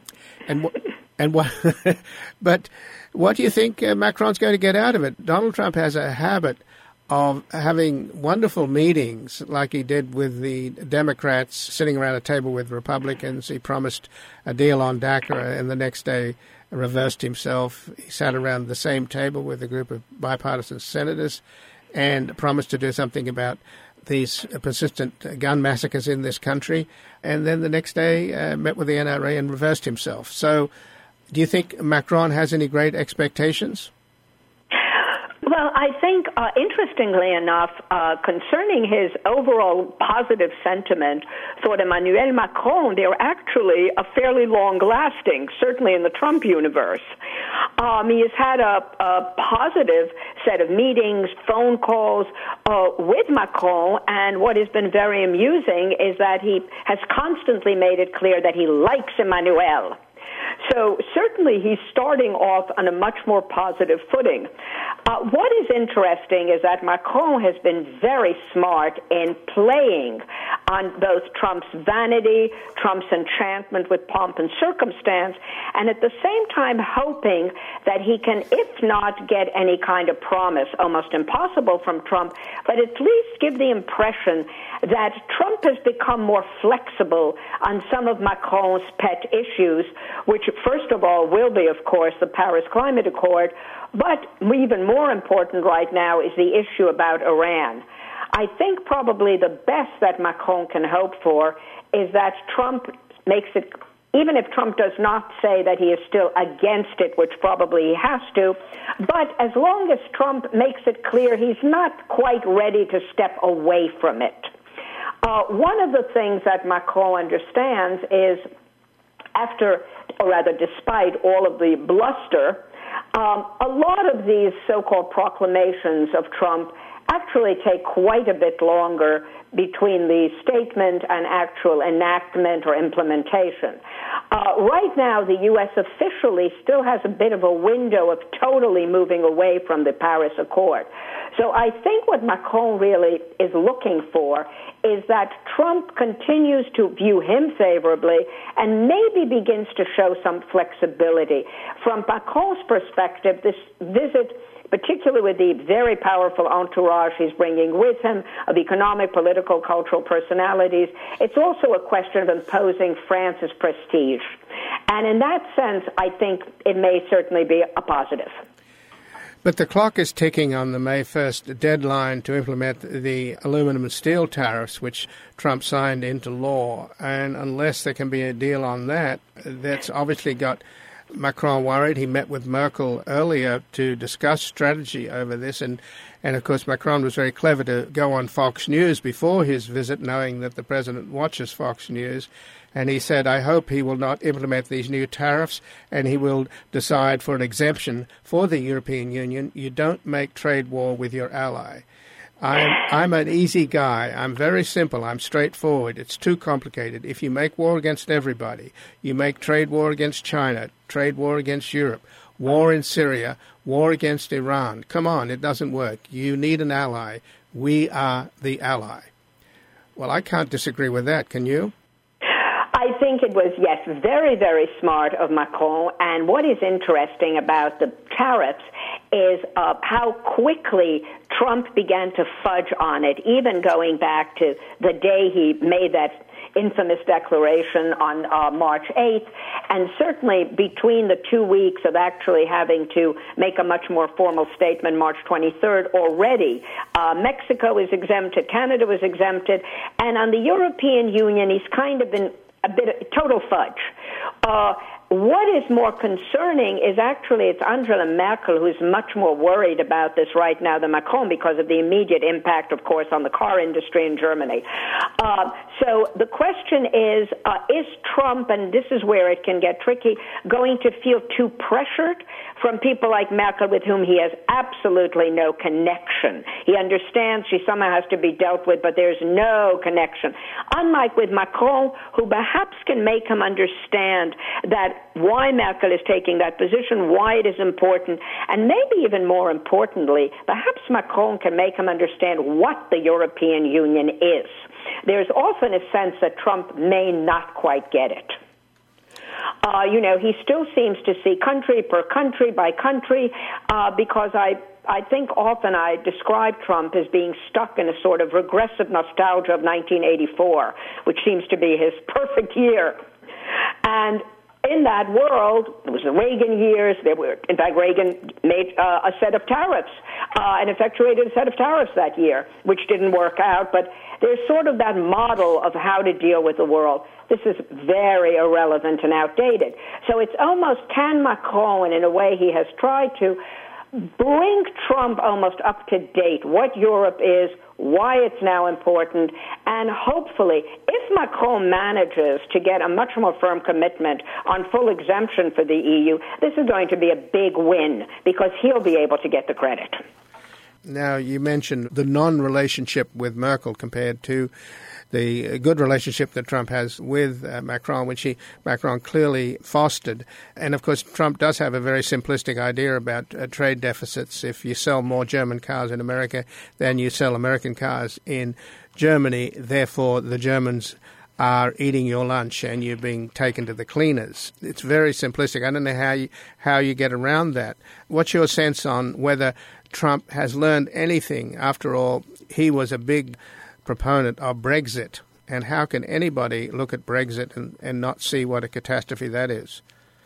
But what do you think Macron's going to get out of it? Donald Trump has a habit of having wonderful meetings like he did with the Democrats, sitting around a table with Republicans. He promised a deal on DACA and the next day reversed himself. He sat around the same table with a group of bipartisan senators and promised to do something about these persistent gun massacres in this country. And then the next day met with the NRA and reversed himself. So do you think Macron has any great expectations? Well, I think, interestingly enough, concerning his overall positive sentiment toward Emmanuel Macron, they're actually a fairly long-lasting, certainly in the Trump universe. He has had a positive set of meetings, phone calls with Macron, and what has been very amusing is that he has constantly made it clear that he likes Emmanuel. So certainly he's starting off on a much more positive footing. What is interesting is that Macron has been very smart in playing on both Trump's vanity, Trump's enchantment with pomp and circumstance, and at the same time hoping that he can, if not get any kind of promise, almost impossible from Trump, but at least give the impression that Trump has become more flexible on some of Macron's pet issues, which first of all will be, of course, the Paris Climate Accord, but even more important right now is the issue about Iran. I think probably the best that Macron can hope for is that Trump makes it, even if Trump does not say that he is still against it, which probably he has to, but as long as Trump makes it clear he's not quite ready to step away from it. One of the things that Macron understands is despite all of the bluster, a lot of these so-called proclamations of Trump actually take quite a bit longer between the statement and actual enactment or implementation. Right now, the U.S. officially still has a bit of a window of totally moving away from the Paris Accord. So I think what Macron really is looking for is that Trump continues to view him favorably and maybe begins to show some flexibility. From Macron's perspective, this visit, particularly with the very powerful entourage he's bringing with him of economic, political, cultural personalities, it's also a question of imposing France's prestige. And in that sense, I think it may certainly be a positive. But the clock is ticking on the May 1st deadline to implement the aluminum and steel tariffs, which Trump signed into law. And unless there can be a deal on that, that's obviously got Macron worried. He met with Merkel earlier to discuss strategy over this. And of course, Macron was very clever to go on Fox News before his visit, knowing that the president watches Fox News. And he said, I hope he will not implement these new tariffs and he will decide for an exemption for the European Union. You don't make trade war with your ally. I'm an easy guy. I'm very simple. I'm straightforward. It's too complicated. If you make war against everybody, you make trade war against China, trade war against Europe, war in Syria, war against Iran. Come on, it doesn't work. You need an ally. we are the ally. Well, I can't disagree with that, can you? I think it was, yes, very, very smart of Macron. And what is interesting about the tariffs is how quickly Trump began to fudge on it, even going back to the day he made that infamous declaration on March 8th, and certainly between the 2 weeks of actually having to make a much more formal statement March 23rd already. Mexico is exempted, Canada was exempted, and on the European Union, he's kind of been a bit of total fudge. What is more concerning is actually it's Angela Merkel who's much more worried about this right now than Macron because of the immediate impact, of course, on the car industry in Germany. So the question is Trump, and this is where it can get tricky, going to feel too pressured from people like Merkel with whom he has absolutely no connection? He understands she somehow has to be dealt with, but there's no connection. Unlike with Macron, who perhaps can make him understand that why Merkel is taking that position, why it is important, and maybe even more importantly, perhaps Macron can make him understand what the European Union is. There's often a sense that Trump may not quite get it. He still seems to see country per country by country because I think often I describe Trump as being stuck in a sort of regressive nostalgia of 1984, which seems to be his perfect year. And in that world, it was the Reagan years. In fact, Reagan made a set of tariffs and effectuated a set of tariffs that year, which didn't work out. But there's sort of that model of how to deal with the world. This is very irrelevant and outdated. So it's almost, can Macron, in a way he has tried to, bring Trump almost up to date, what Europe is, why it's now important, and hopefully, if Macron manages to get a much more firm commitment on full exemption for the EU, this is going to be a big win because he'll be able to get the credit. Now, you mentioned the non-relationship with Merkel compared to the good relationship that Trump has with Macron, which Macron clearly fostered. And, of course, Trump does have a very simplistic idea about trade deficits. If you sell more German cars in America than you sell American cars in Germany, therefore the Germans are eating your lunch and you're being taken to the cleaners. It's very simplistic. I don't know how you get around that. What's your sense on whether Trump has learned anything? After all, he was a big proponent of Brexit, and how can anybody look at Brexit and not see what a catastrophe that is?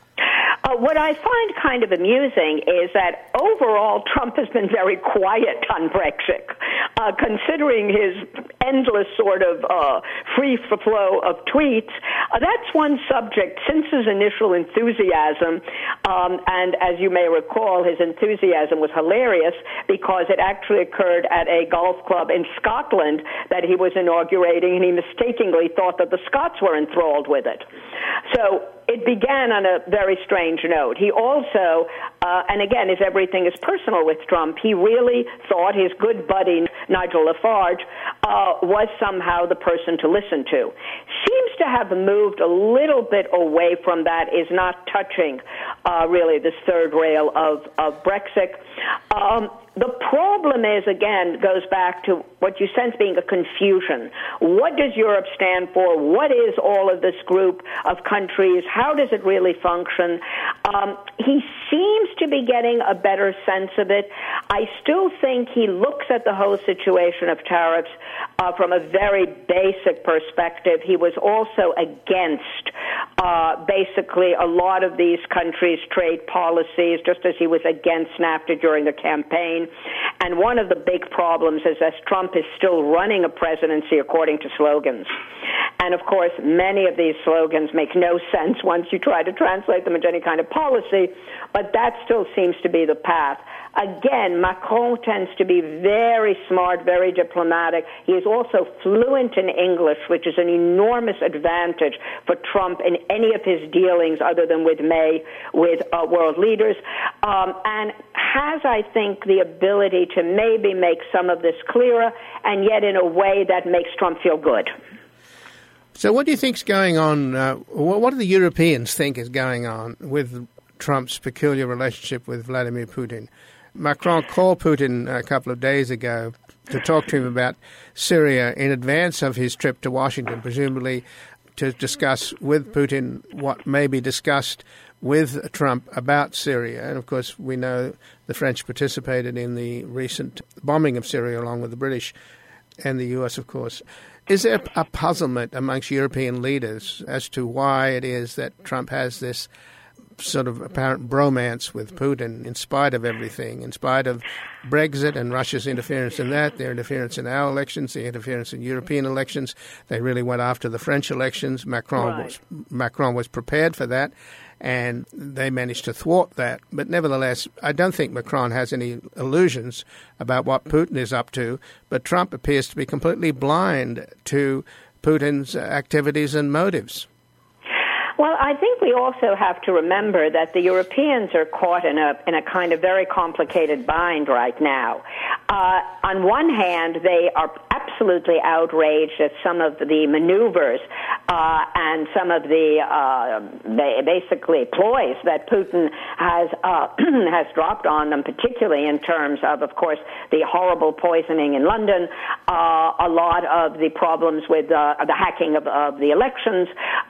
What I find kind of amusing is that overall Trump has been very quiet on Brexit, considering his endless sort of free flow of tweets. That's one subject since his initial enthusiasm, and as you may recall, his enthusiasm was hilarious because it actually occurred at a golf club in Scotland that he was inaugurating, and he mistakenly thought that the Scots were enthralled with it. So it began on a very strange note. He also, and again, as everything is personal with Trump, he really thought his good buddy, Nigel Farage, was somehow the person to listen to. Seems to have moved a little bit away from that, is not touching really this third rail of Brexit. The problem is, again, goes back to what you sense being a confusion. What does Europe stand for? What is all of this group of countries? How does it really function? He seems to be getting a better sense of it. I still think he looks at the whole situation of tariffs from a very basic perspective. He was also against basically a lot of these countries' trade policies, just as he was against NAFTA during the campaign. And one of the big problems is that Trump is still running a presidency according to slogans. And, of course, many of these slogans make no sense once you try to translate them into any kind of policy, but that still seems to be the path. Again, Macron tends to be very smart, very diplomatic. He is also fluent in English, which is an enormous advantage for Trump in any of his dealings other than with May, with world leaders, and has, I think, the ability to maybe make some of this clearer, and yet in a way that makes Trump feel good. So what do you think's going on? What do the Europeans think is going on with Trump's peculiar relationship with Vladimir Putin? Macron called Putin a couple of days ago to talk to him about Syria in advance of his trip to Washington, presumably to discuss with Putin what may be discussed with Trump about Syria. And, of course, we know the French participated in the recent bombing of Syria along with the British and the U.S., of course. Is there a puzzlement amongst European leaders as to why it is that Trump has this sort of apparent bromance with Putin in spite of everything, in spite of Brexit and Russia's interference in that, their interference in our elections, the interference in European elections? They really went after the French elections. Macron was prepared for that, and they managed to thwart that. But nevertheless, I don't think Macron has any illusions about what Putin is up to, but Trump appears to be completely blind to Putin's activities and motives. Well, I think we also have to remember that the Europeans are caught in a kind of very complicated bind right now. On one hand, they are absolutely outraged at some of the maneuvers and some of the basically ploys that Putin has has dropped on them, particularly in terms of course, the horrible poisoning in London, a lot of the problems with the hacking of the elections,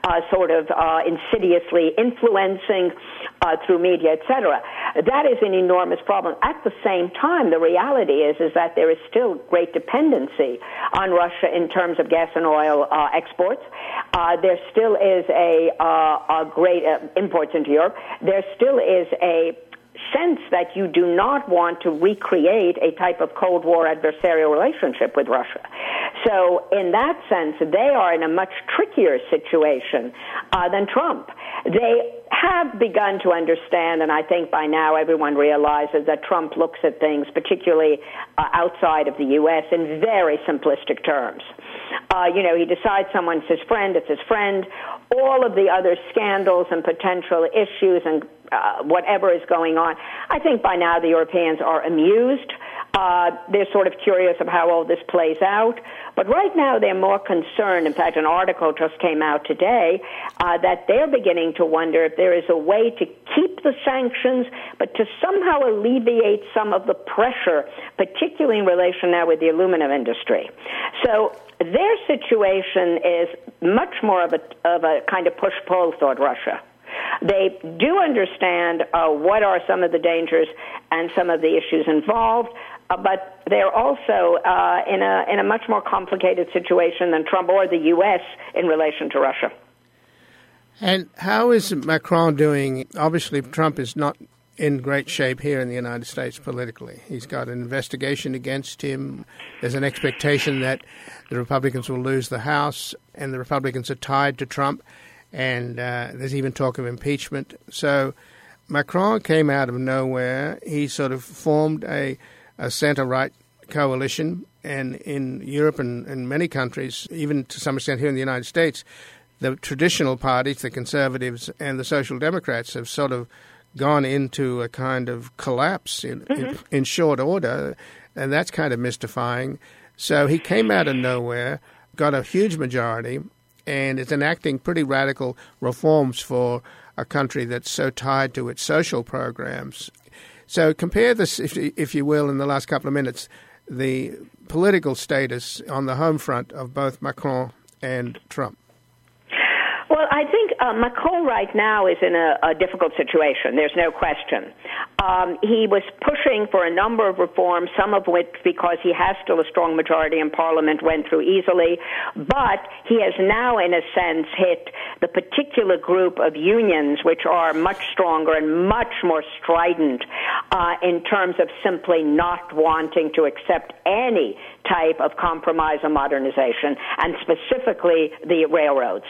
insidiously influencing through media, etc. That is an enormous problem. At the same time, the reality is that there is still great dependency on Russia in terms of gas and oil exports. There still is a great imports into Europe. There still is a sense that you do not want to recreate a type of Cold War adversarial relationship with Russia. So in that sense, they are in a much trickier situation than Trump. They have begun to understand, and I think by now everyone realizes that Trump looks at things, particularly outside of the U.S., in very simplistic terms. He decides someone's his friend, it's his friend. All of the other scandals and potential issues and whatever is going on, I think by now the Europeans are amused. They're sort of curious of how all this plays out. But right now they're more concerned. In fact, an article just came out today that they're beginning to wonder if there is a way to keep the sanctions, but to somehow alleviate some of the pressure, particularly in relation now with the aluminum industry. So their situation is much more of a kind of push-pull toward Russia. They do understand what are some of the dangers and some of the issues involved, but they're also in a much more complicated situation than Trump or the U.S. in relation to Russia. And how is Macron doing? Obviously, Trump is not in great shape here in the United States politically. He's got an investigation against him. There's an expectation that the Republicans will lose the House, and the Republicans are tied to Trump. And there's even talk of impeachment. So Macron came out of nowhere. He sort of formed a centre-right coalition. And in Europe and in many countries, even to some extent here in the United States, the traditional parties, the Conservatives and the Social Democrats, have sort of gone into a kind of collapse in short order. And that's kind of mystifying. So he came out of nowhere, got a huge majority, and is enacting pretty radical reforms for a country that's so tied to its social programs. So compare this, if you will, in the last couple of minutes, the political status on the home front of both Macron and Trump. Well, I think Macron right now is in a difficult situation. There's no question. He was pushing for a number of reforms, some of which, because he has still a strong majority in Parliament, went through easily. But he has now, in a sense, hit the particular group of unions which are much stronger and much more strident in terms of simply not wanting to accept any type of compromise or modernization, and specifically the railroads.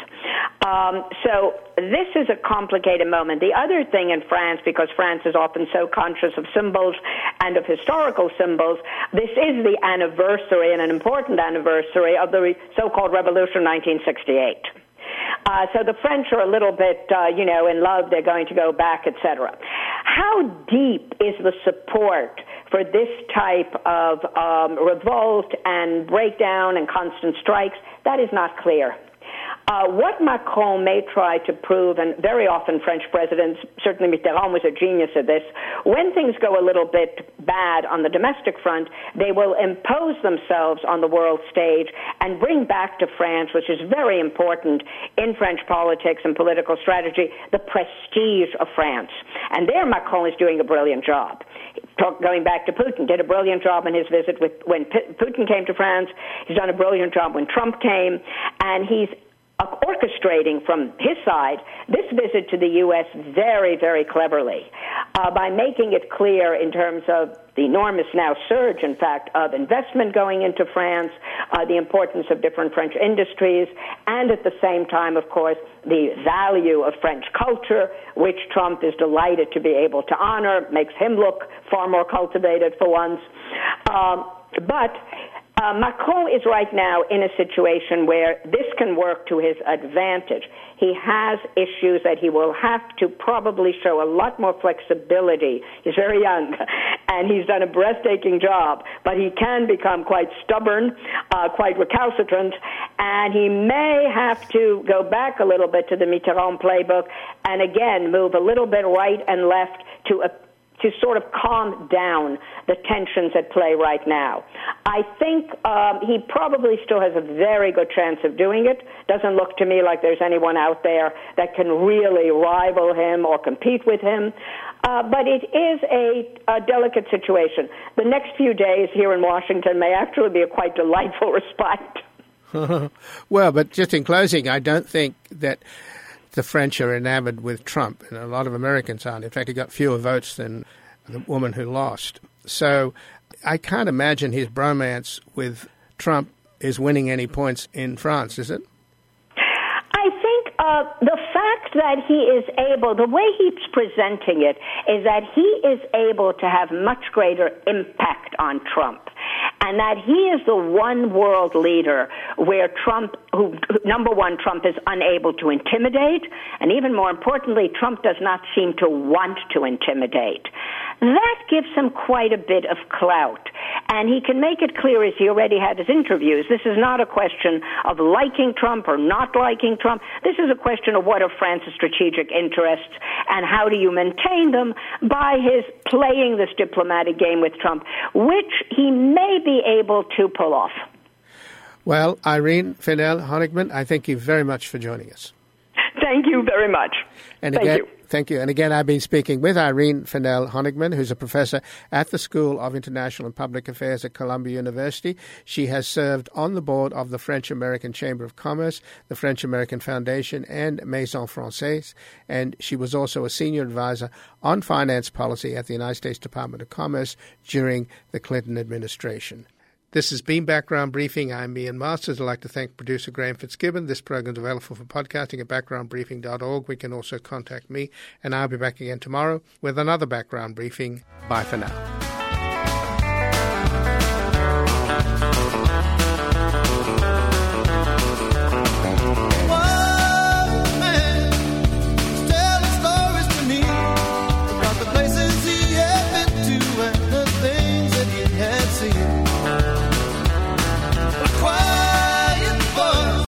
So this is a complicated moment. The other thing in France, because France is often so conscious of symbols and of historical symbols, this is the anniversary, and an important anniversary, of the so-called Revolution of 1968. So the French are a little bit, in love. They're going to go back, etc. How deep is the support for this type of revolt and breakdown and constant strikes? That is not clear. What Macron may try to prove, and very often French presidents, certainly Mitterrand was a genius at this, when things go a little bit bad on the domestic front, they will impose themselves on the world stage and bring back to France, which is very important in French politics and political strategy, the prestige of France. And there Macron is doing a brilliant job. Going back to Putin, did a brilliant job in his visit when Putin came to France. He's done a brilliant job when Trump came, and he's orchestrating from his side this visit to the U.S. very, very cleverly by making it clear in terms of the enormous now surge, in fact, of investment going into France, the importance of different French industries, and at the same time, of course, the value of French culture, which Trump is delighted to be able to honor, makes him look far more cultivated for once. But Macron is right now in a situation where this can work to his advantage. He has issues that he will have to probably show a lot more flexibility. He's very young, and he's done a breathtaking job, but he can become quite stubborn, quite recalcitrant, and he may have to go back a little bit to the Mitterrand playbook and again move a little bit right and left to sort of calm down the tensions at play right now. I think he probably still has a very good chance of doing it. Doesn't look to me like there's anyone out there that can really rival him or compete with him. But it is a delicate situation. The next few days here in Washington may actually be a quite delightful respite. Well, but just in closing, I don't think that the French are enamored with Trump, and a lot of Americans aren't. In fact, he got fewer votes than the woman who lost. So I can't imagine his bromance with Trump is winning any points in France, is it? I think the fact that he is able, the way he's presenting it, is that he is able to have much greater impact on Trump. And that he is the one world leader where Trump, number one, Trump is unable to intimidate, and even more importantly, Trump does not seem to want to intimidate. That gives him quite a bit of clout. And he can make it clear, as he already had his interviews, this is not a question of liking Trump or not liking Trump. This is a question of what are France's strategic interests and how do you maintain them by his playing this diplomatic game with Trump, which he may be able to pull off. Well, Irene Fennell-Honigman, I thank you very much for joining us. Thank you very much. And again, thank you. And again, I've been speaking with Irene Fennell-Honigman, who's a professor at the School of International and Public Affairs at Columbia University. She has served on the board of the French-American Chamber of Commerce, the French-American Foundation, and Maison Francaise. And she was also a senior advisor on finance policy at the United States Department of Commerce during the Clinton administration. This has been Background Briefing. I'm Ian Masters. I'd like to thank producer Graham Fitzgibbon. This program is available for podcasting at backgroundbriefing.org. We can also contact me, and I'll be back again tomorrow with another Background Briefing. Bye for now.